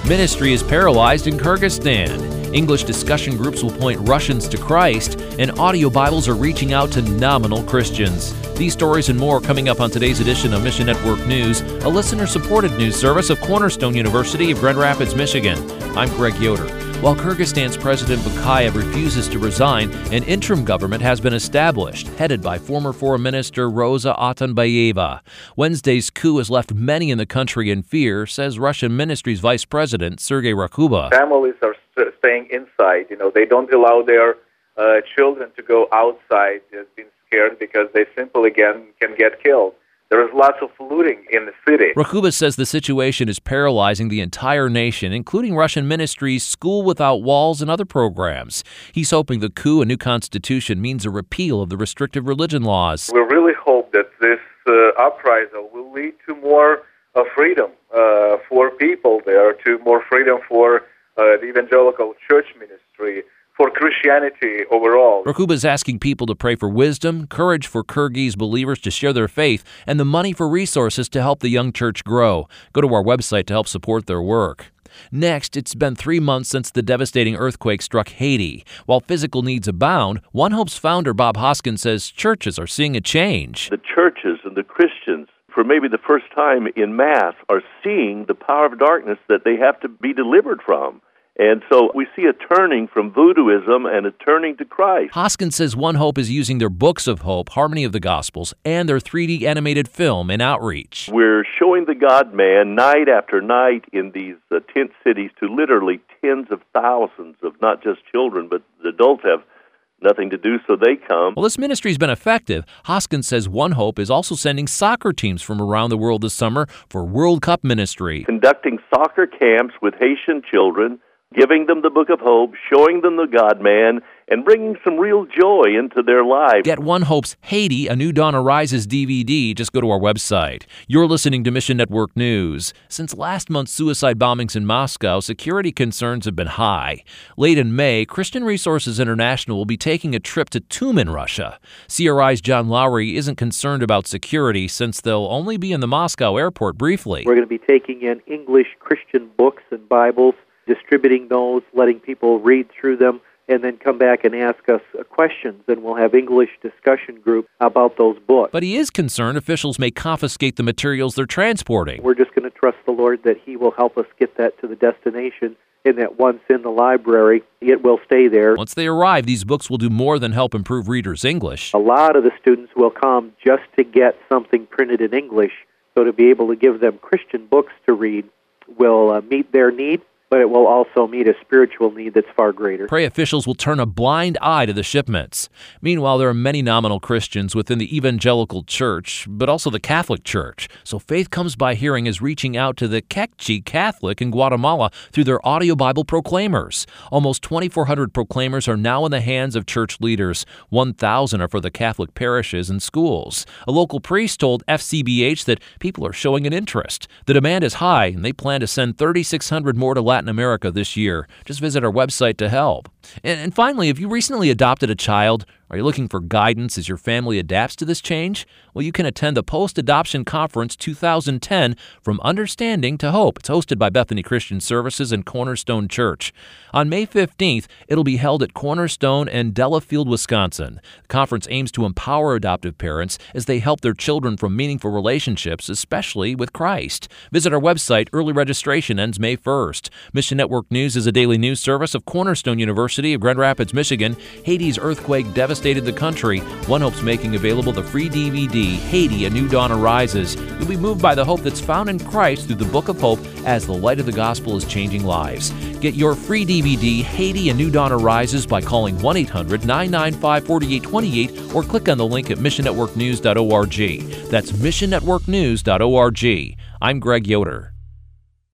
Ministry is paralyzed in Kyrgyzstan. English discussion groups will point Russians to Christ, and audio Bibles are reaching out to nominal Christians. These stories and more coming up on today's edition of Mission Network News, a listener-supported news service of Cornerstone University of Grand Rapids, Michigan. I'm Greg Yoder. While Kyrgyzstan's President Bakiyev refuses to resign, an interim government has been established, headed by former Foreign Minister Rosa Otunbayeva. Wednesday's coup has left many in the country in fear, says Russian Ministry's Vice President Sergei Rakhuba. Families are staying inside. They don't allow their children to go outside, being scared because they simply can get killed. There is lots of looting in the city. Rakhuba says the situation is paralyzing the entire nation, including Russian Ministry's School Without Walls and other programs. He's hoping the coup and new constitution means a repeal of the restrictive religion laws. We really hope that this uprising will lead to more freedom for people there, to more freedom for the evangelical church ministry, for Christianity overall. Rakhuba is asking people to pray for wisdom, courage for Kyrgyz believers to share their faith, and the money for resources to help the young church grow. Go to our website to help support their work. Next, it's been 3 months since the devastating earthquake struck Haiti. While physical needs abound, One Hope's founder Bob Hoskin says churches are seeing a change. The churches and the Christians, for maybe the first time in mass, are seeing the power of darkness that they have to be delivered from. And so we see a turning from voodooism and a turning to Christ. Hoskin says One Hope is using their books of hope, Harmony of the Gospels, and their 3D animated film in outreach. We're showing the God-man night after night in these tent cities to literally tens of thousands of not just children, but the adults have nothing to do, so they come. Well, this ministry's been effective. Hoskin says One Hope is also sending soccer teams from around the world this summer for World Cup ministry. Conducting soccer camps with Haitian children, giving them the Book of Hope, showing them the God-man, and bringing some real joy into their lives. Get One Hope's Haiti, A New Dawn Arises DVD. Just go to our website. You're listening to Mission Network News. Since last month's suicide bombings in Moscow, security concerns have been high. Late in May, Christian Resources International will be taking a trip to Tyumen, Russia. CRI's John Lowry isn't concerned about security since they'll only be in the Moscow airport briefly. We're going to be taking in English Christian books and Bibles, distributing those, letting people read through them, and then come back and ask us questions, and we'll have English discussion group about those books. But he is concerned officials may confiscate the materials they're transporting. We're just going to trust the Lord that He will help us get that to the destination, and that once in the library, it will stay there. Once they arrive, these books will do more than help improve readers' English. A lot of the students will come just to get something printed in English, so to be able to give them Christian books to read will meet their need, but it will also meet a spiritual need that's far greater. Pray officials will turn a blind eye to the shipments. Meanwhile, there are many nominal Christians within the evangelical church, but also the Catholic Church. So Faith Comes by Hearing is reaching out to the Kekchi Catholic in Guatemala through their audio Bible proclaimers. Almost 2,400 proclaimers are now in the hands of church leaders. 1,000 are for the Catholic parishes and schools. A local priest told FCBH that people are showing an interest. The demand is high, and they plan to send 3,600 more to Latin America this year. Just visit our website to help. And finally, if you recently adopted a child, are you looking for guidance as your family adapts to this change? Well, you can attend the Post-Adoption Conference 2010 From Understanding to Hope. It's hosted by Bethany Christian Services and Cornerstone Church. On May 15th, it'll be held at Cornerstone and Delafield, Wisconsin. The conference aims to empower adoptive parents as they help their children from meaningful relationships, especially with Christ. Visit our website. Early registration ends May 1st. Mission Network News is a daily news service of Cornerstone University of Grand Rapids, Michigan. Haiti's earthquake devastated the country. One Hope's making available the free DVD, Haiti, A New Dawn Arises. You'll be moved by the hope that's found in Christ through the Book of Hope as the light of the gospel is changing lives. Get your free DVD, Haiti, A New Dawn Arises by calling 1-800-995-4828 or click on the link at missionnetworknews.org. That's missionnetworknews.org. I'm Greg Yoder.